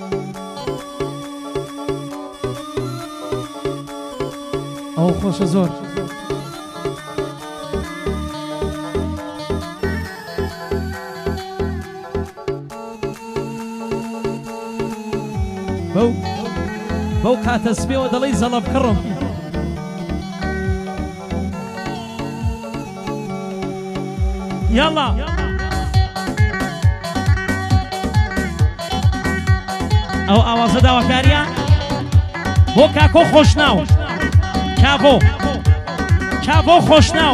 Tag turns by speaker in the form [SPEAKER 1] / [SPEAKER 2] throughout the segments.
[SPEAKER 1] ئەو خۆشە زۆر. بەو کاتە سپێوە دەڵی زەڵە بکڕم. یاڵا ئەو ئاوازە داواکاریە بۆ کاکۆ خۆشناو کاڤۆ خۆشناو.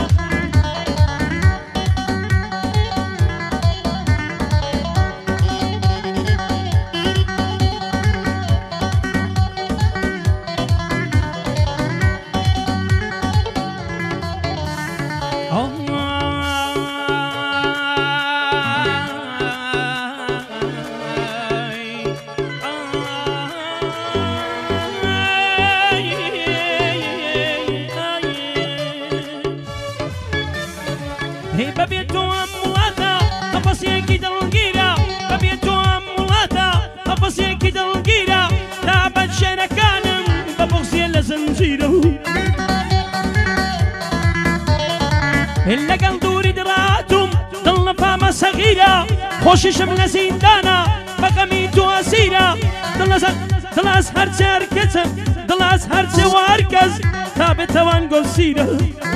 [SPEAKER 1] لەگەڵ دووری دراتم دڵ نەفامە سەغیرە خۆشیشم لە زیندانە بەغەمی تۆ ئەسیرە دڵاس هەرچار کەچە دڵاس هەرچە وار کەس تا بێتەوان گۆسیرە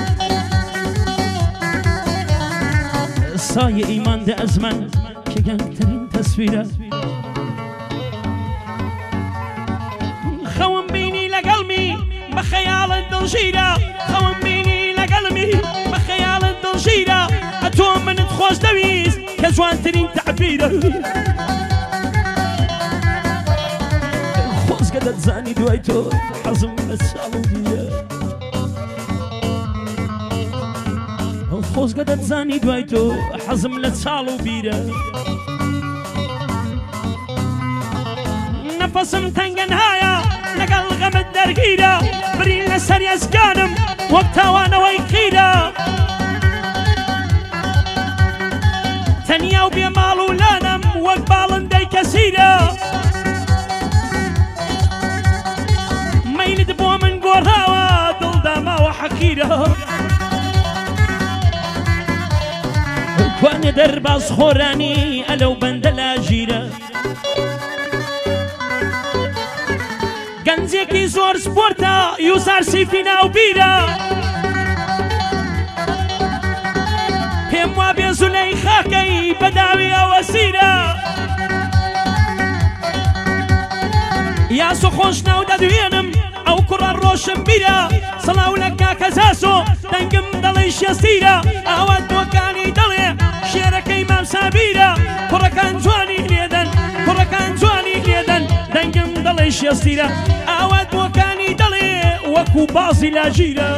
[SPEAKER 1] سایە ئیمان دە ئەزمان کە گەنگترین تەسویرە خەوم بینی لەگەڵمی بە خەیاڵت دڵژیرە خەوم بینی لەگەڵمی بە خەیاڵت دڵژیرە ئەتۆ منت خۆش دەویست کە جوانترین تعبیرە خۆزگە دەتزانی دوای تۆ حەزم لە چاڵ و بیرە خۆزگە دەتزانی دوای تۆ حەزم لە چاڵ و بیرە نەفەسم تەنگەنهایە لەگەڵ غەمت دەرگیرە برین لەسەر یەزگانم وەک تاوانەوەی قیرە تەنیا و بێماڵ و لانم وەک باڵندەی کەسیرە مەیلت بۆ من گۆڕاوە دڵداماوە حەقیرە کوانێ دەرباز خۆرانی ئەلەو بەندە لاژیرە گەنجێکی زۆر سپۆرتە یوسار سیفی ناوبیرە پێم وا بێ زولەی خاکەی بەداوی ئەوەسیرە یاسۆ خۆش ناو دەدوێنم ئەو کوڕە ڕۆشن بیرە سڵاو لە کاکە زاسۆ دەنگم دەڵی شێستیرە ئاوات بۆکانی دەڵێ شێرەکەی مام سابیرە کوڕەکان جوانی لێدەن کوڕەکان جوانی لێدەن دەنگم دەڵی شێستیرە ئاوات بۆکانی دەڵێ وەکو بازی لاژیرە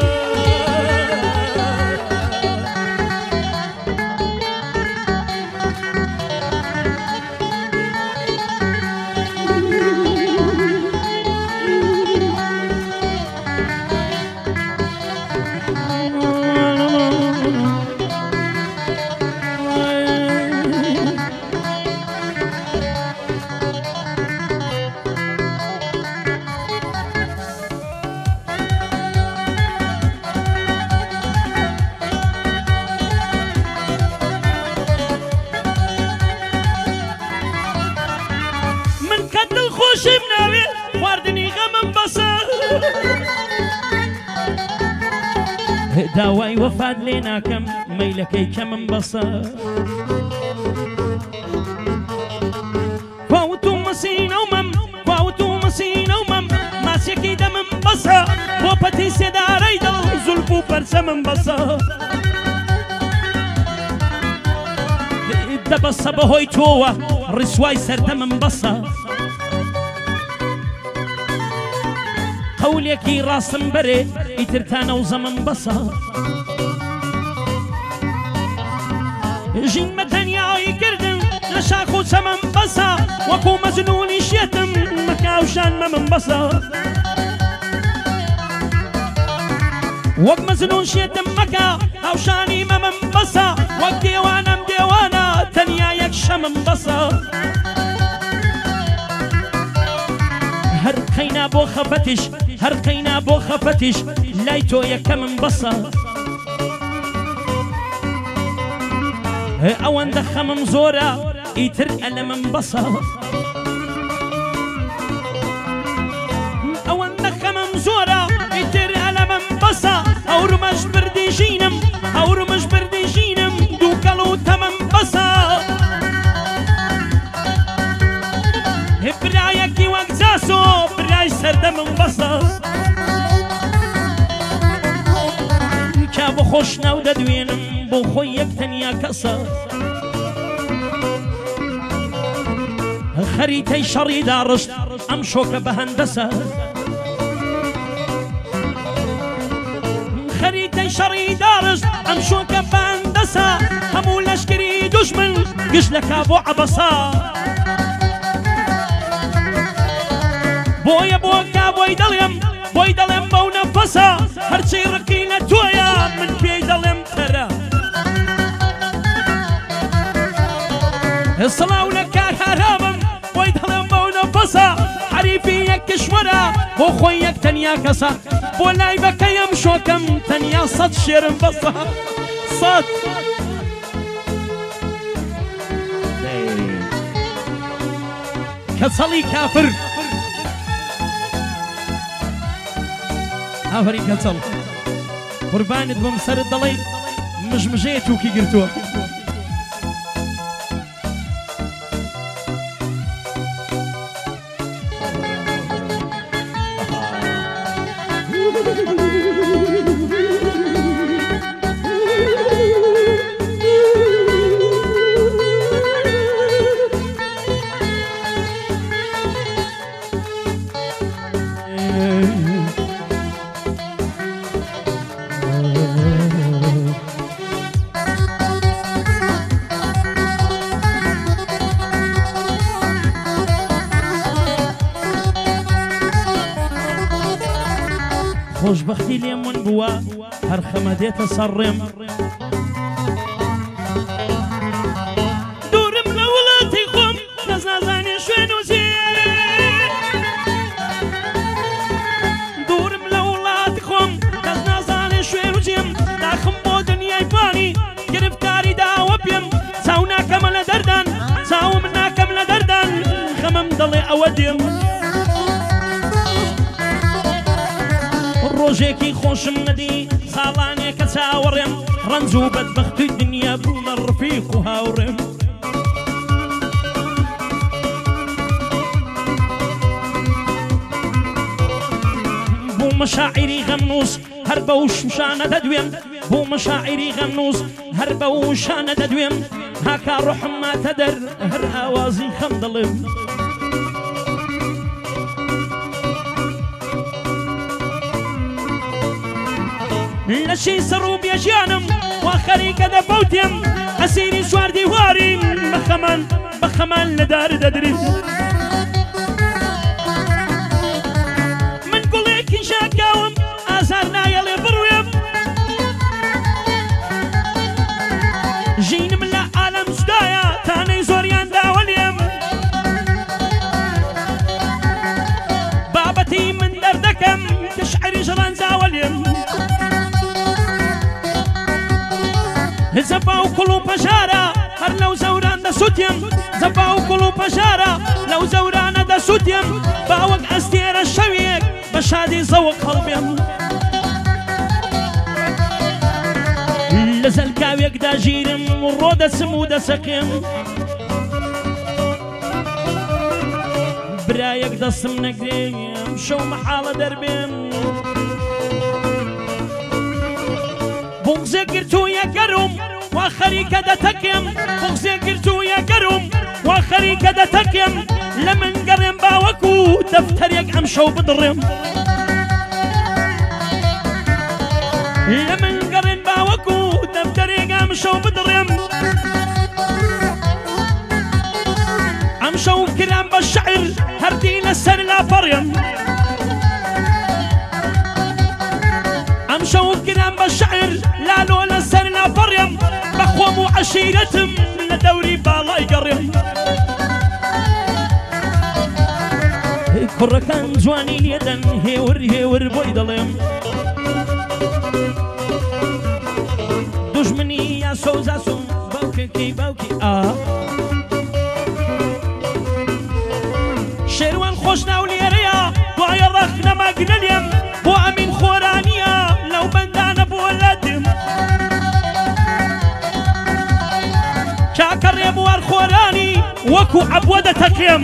[SPEAKER 1] خۆشیم ناوێ خواردنی غەمم بەسە داوای وەفات لێ ناکەم مەیلەکەی کەمم بەسە خواوتو مەسینەومەم خواوتو مەسینەومەم ماسێکی دەمم بەسە بۆ پەتی سێدارەی دڵ زولف و پەرچەمم بەسە دەبەسە بەهۆی تۆوە ڕیسوای سەردەمم بەسە قولێکی ڕاستم بەرێ ئیترتانە و زەمم بەسە ژین بە تەنیایی کردن لە شاخ و چەمەم بەسە وەکو مەزنونی شێتم مەکاوشان مەمم بەسە وەک مەزنون شێتم مەکە هاوشانی مەمم بەسە وەک دێوانم دێوانە تەنیا یەک شەمم بەسە قينا بو خفتش هر قينا بو خفتش لايتو يكمن بصا او اندخم زورا يتر ألم بصا او اندخم زورا يتر ألم بصا او رمش برديجينم او رمش برديجينم دوكالو تمن بصا برايكي وقزاسو براي سردم بصا كابو خوشنا وددوينم بو خويك تنيا كسا خريتي شري دارشت امشوك بهندسة خريتي شري دارشت امشوك بهندسة همو لشكري دشمن قشلك ابو عبصا بويا بوكا بوي دليم بو نفسا هرشي ركينا تويا من بي دليم ترى الصلاة ولك حرامم بوي دليم بو نفسا حريفي يكشورا بو خويك تنيا كسا بو لايبك يمشوكم تنيا صد شيرم بصا صد كصلي كافر هاوري كتل قربانت بمسر الضلي مجمجيتو كي قرتوه خوشبختي ليمون بوا هر خمديت صرم دورم لولاتي خم نزازاني شوينو زين دورم لولاتي خم نزازاني شوينو زين داخم بو دنياي باني گرفتاري داوا بيم ساونا كمل دردان ساو منا كمل دردان خمم ضلي اوديم روجيكي خوشم ندي صالاني كتاورم رنزو بدبخت الدنيا بون الرفيق وهاورم بو مشاعري غمنوس هربوش مشانة تدويم بو مشاعري غمنوس هربوش مشانة تدويم هكا روح ما تدر هر اوازي خمدلم لشي سروب يا جانم واخري كذا بوتيم اسيري سوار ديواري بخمان لدار ددري من قولك ان شاكاوم ازارنا يلي برويم جين من العالم سدايا تاني زوريان داوليم بابتي من دردكم تشعري جران زاوليم زباو كلو بجارة هر لو زوران دا سوتيم زباو كلو بجارة لو زوران دا سوتيم باوك استير الشويك بشادي زوق قلبيم لزل كاويك دا جيرم ورودة سمودة سكيم برايك دا سمنك ديم شو محالة دربيم بغزي قرتو يا قروم واخري كدا تكيم بغزي قرتو يا قروم واخري كدا تكيم لمن قرم باوكو دفتر يك امشو بدرم لمن قرم باوكو دفتر يك امشو بدرم امشو كلام بالشعر هردي لسر لا فريم امشو كلام بالشعر لا لولا سر لا فريم بخوم وعشيرتهم لدوري بالا يقرم کوڕەکان جوانی لێدەن هێور هێور بۆی دەڵێم دوژمنی یا سۆزاسوم باوکەکەی باوکی شێروان خۆش ناو لێرەیە دوایە ڕەخ نەماگرە لێم بۆ ئەمین خۆرانیە لەو بەندانە بۆ لەدم چاکە ڕێبوار خۆرانی وەکو عەبوە دەتەقێم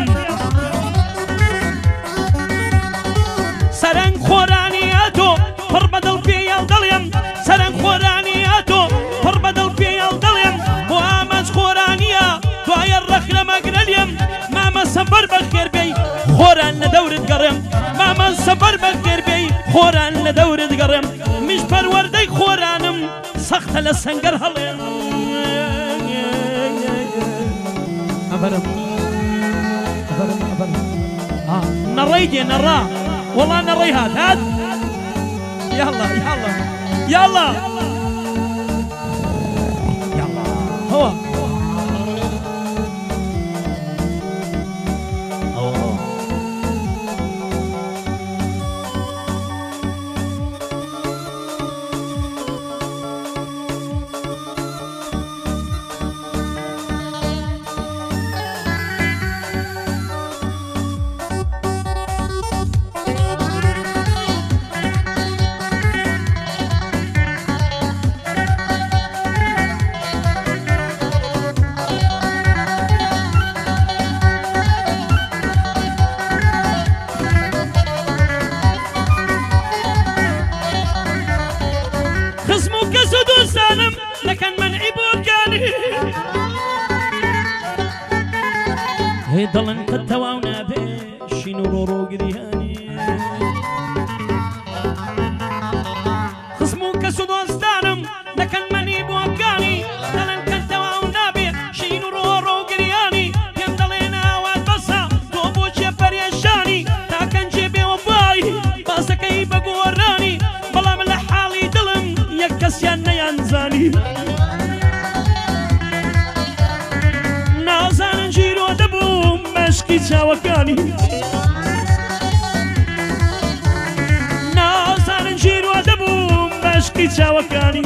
[SPEAKER 1] سەرنگ خۆرانی ئاتۆ پڕ بەدڵ پێیاڵ دەڵێم سەرنگ خۆرانی ئاتۆ پڕ بەدڵ پێیاڵ دەڵێم بۆ ئاماز خۆرانیە دوایە ڕەخ نەماگرە لێم مامە سەبەر بەخێر بێی خۆران لە دەورت گەڕێم مامە سەبەر بەخێر بێی خۆران لە دەورت گەڕێم میش پەروەردەی خۆرانم سەختە لە سەنگەر هەڵێم ئەبەرم نەڕەی دێ نەڕا وەڵا نەڕەی هات یاڵا یاڵا یاڵا یاڵا هەوە دڵن کە تەواو نابێ شین و ڕۆڕۆگریانی خزم و کەس و دۆستانم دەکەن مەنی بۆکانی دڵن کە تەواو نابێ شین و ڕۆڕۆگریانی پێم دەڵێن ئاوات بەسە تۆ بۆچێ پەرێشانی تاکەنجێ بێوەفای باسەکەی بە گۆڕانی بەڵام لە حاڵی دڵم یەک کەسیان نەیانزانی نازانن ژیرۆ دەبووم مەشکی چاوەکانی نازانن ژیرۆ دەبووم مەشکی چاوەکانی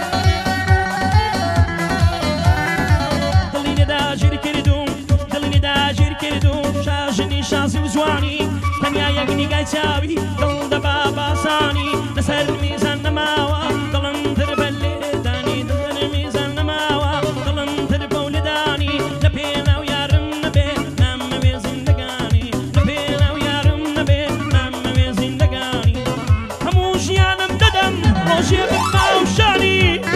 [SPEAKER 1] دڵی لێدا ژیر کردوم دڵی لێدا ژیر کردوم شاژنی شازی و جوانی تەنیا یەک نیگای چاوی دڵ دەبا باسانی لەسەر میزان نەماوە دڵم تر بە لێدانی دڵ میزان نەماوە دڵم تر بەو لێدانی لە پێناو یارم نەبێ نامەوێ زیندەگانی لە پێناو یارم نەبێ نامەوێ زیندەگانی هەموو ژیانم دەدەم ڕۆژێ بماوشانی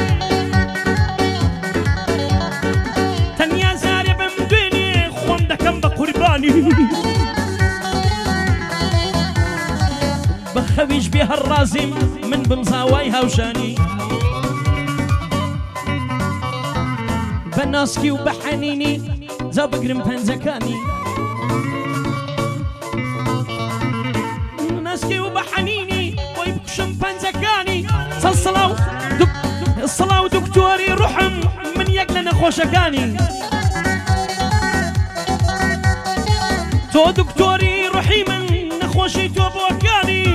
[SPEAKER 1] تەنیا زارێ بم دوێنێ خۆم دەکەم بە قوربانی بەخەویش بێ هەڕازیم من بمزاوای هاوشانی بە ناسکی و بە حەنینی جا بگرم پەنجەکانی ناسکی و بە حەنینی بۆی بکوشم پەنجەکانی سەڵاو دکتۆری ڕوحم من یەک لە نەخۆشەکانی تۆ دکتۆری ڕوحی من نەخۆشی تۆ بۆکانی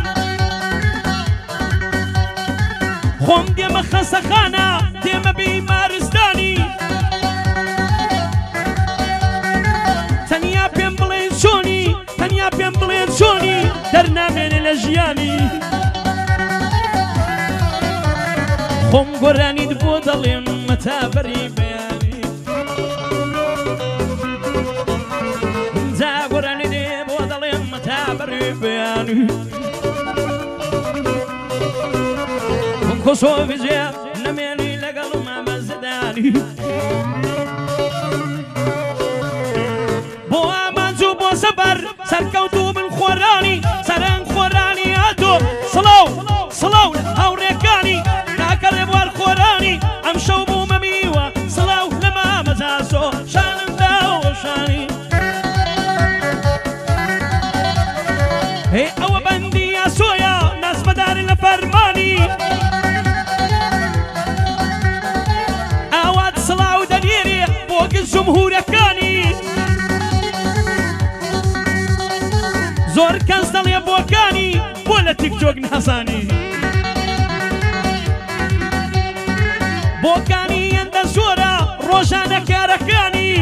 [SPEAKER 1] خۆم دێمە خەسەخانە دێمە بیمارستانی تەنیا پێم بڵێن چۆنی تەنیا پێم بڵێن چۆنی دەرنامێنێ لە ژیانی خۆم گۆرانیت بۆ دەڵێم مەتابەری بەیانی جا گۆرانی دێ بۆ دەڵێم مەتابەری بەیانی کۆسۆ ویزێ نەمێنی لەگەڵ مامە زەدانی بۆ ئامانج و بۆ سەبەر سەرکەوتوو بن خۆرانی سەرنگ خۆرانی هاتۆ سڵاو هاوڕێکانی کاکە ڕێبوار خۆرانی ئەم شەو بوومە میوە سڵاو لە مامە جاسۆ شانم داوەشانی هێ ئەوە بەندی یاسۆیە ناسبەدارن لە فەرمانی ئاوات سڵاو دەنێرێ بۆ جمهورەکانی زۆر کەس دەڵێ بۆکانی بۆ لە تیکتۆک نازانی بۆکانی ئەندە زۆرە ڕۆژانە کارەکانی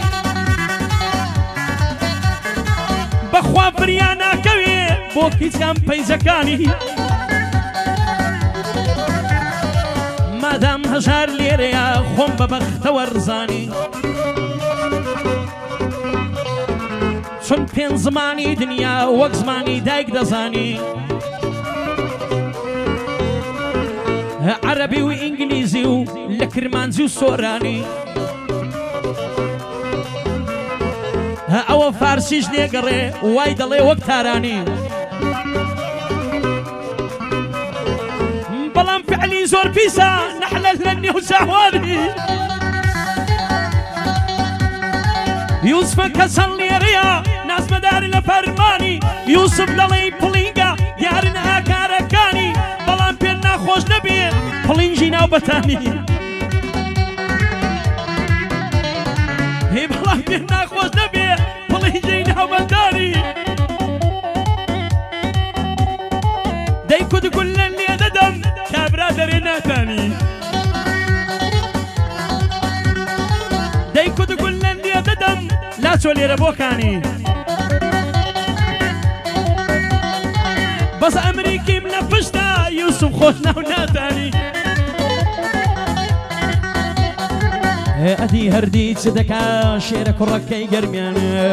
[SPEAKER 1] بەخوا بریان ناکەوێ بۆ کیچکەم پەیزەکانی مادام هەژار لێرەیە خۆم بە بەختەوە ڕزانی چون پێنج زمانی دنیا وەک زمانی دایک دەزانی عەرەبی و ئینگلیزی و لە کرمانجی و سۆرانی ئەوە فارسیش لێگەڕێ وای دەڵێ وەک تارانی بەڵام فعلی زۆر پیسە نەحلەت لە نێو چاوانی یوسفە کە چەند لێرەیە نازمەدار لە فەرمانی یوسف دەڵێ پڵینگە یارن ئاکارەکانی بەڵام پێ ناخۆش نەبێ پڵینجی ناو بەتانی بەڵام پێ ناخۆش نەبێ پڵینجی ناو بەتانی دەی کود گولە لێ دەدەم کابرا دەرێ ناتانی دەی کود گولە لێ دەدەم لاچۆ لێرە بۆکانی بەس ئەمریکیم لە پشتا یوسف خۆش ناو ناتانی ئەدی هەردی چ دەکا شێرە کوڕەکەی گەرمیانە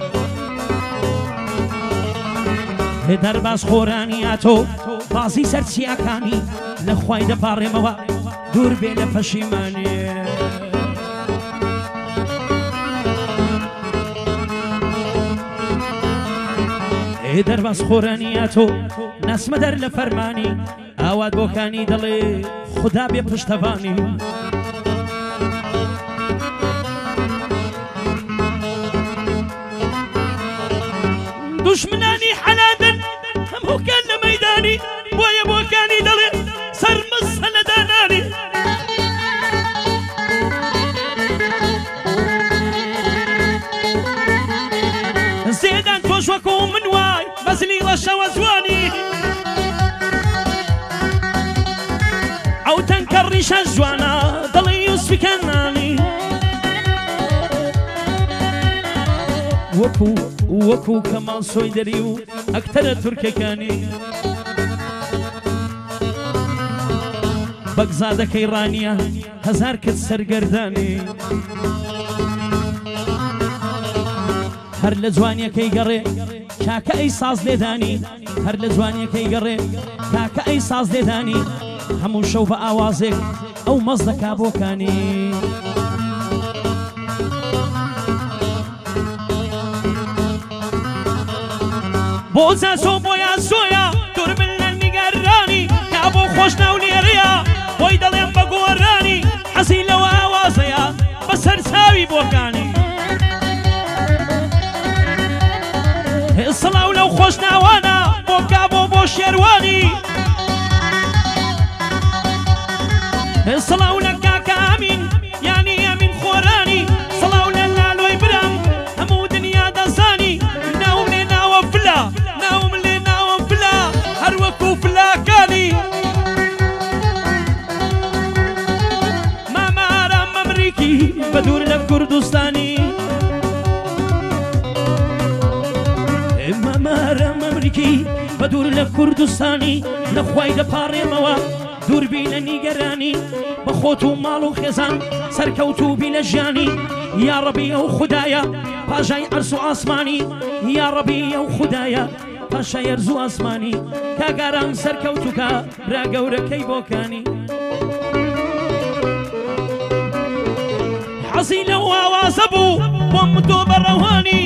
[SPEAKER 1] دەرباز خۆرانی ئاتۆ بازی سەرچیاکانی لە خوای دەپاڕێمەوە دوور بێ لە پەشیمانی دەرباز خۆرانی ئاتۆ ناسمە دەر لە فەرمانی ئاوات بۆکانی دەڵێ خوددا بێ پشتەبانی دوشمنانی حەلادن هەموو کان لە مەیدانی بۆیە بۆکانی دەڵێ سەرمەسە لە دانانی زێدان تۆش وەکو من وای بەزلی ڕەشەوە جوانی ئەو تەنکە ڕیشە جوانە دەڵێ یوسفی کەنانی وەکو کەماڵ سۆی دەری و ئەکتەرە تورکەکانی بەگزادەکەی ڕانیە هەزار کەس سەرگەردانی هەر لە جوانیەکەی گەڕێ کاکە ئەی ساز لێدانی هەر لە جوانیەکەی گەڕێ کاکە ئەی ساز لێدانی هەموو شەو بە ئاوازێک ئەو مەز دەکا بۆکانی بۆ جاسۆ بۆیان سۆیە دوور من لە نیگەرانی کا بۆ خۆش ناو لێرەیە بۆی دەڵێم بە گۆڕانی حەزی لەوە ئاوازەیە بەسەر چاوی بۆکانی سڵاو لەو خۆش ناوانە بۆ کابۆ بۆ شێروانی سڵاو لە کاکە ئەمین یانی ئەمین خۆرانی سڵاو لە لالۆی برام هەموو دنیا دەزانی ناوم لێ ناوە فلا ناوم لێ ناوە فلا هەر وەکو فلاکانی مامارە مەمریکی بە دوور لە کوردستانی مامارە مەمریکی بە دوور لە کوردستانی لە خوای دەپاڕێمەوە دوور بی لە نیگەرانی بە خۆت و ماڵ و خێزان سەرکەوتوبی لە ژیانی یا ڕەبی ئەو خودایە پاشای عەرز و ئاسمانی یا ڕەبی ئەو خودایە پاشای عەرز و ئاسمانی کاگاران سەرکەوتوکە ڕاگەورەکەی بۆکانی حەزی لەو ئاوازە بوو بۆم تۆ بەڕەوانی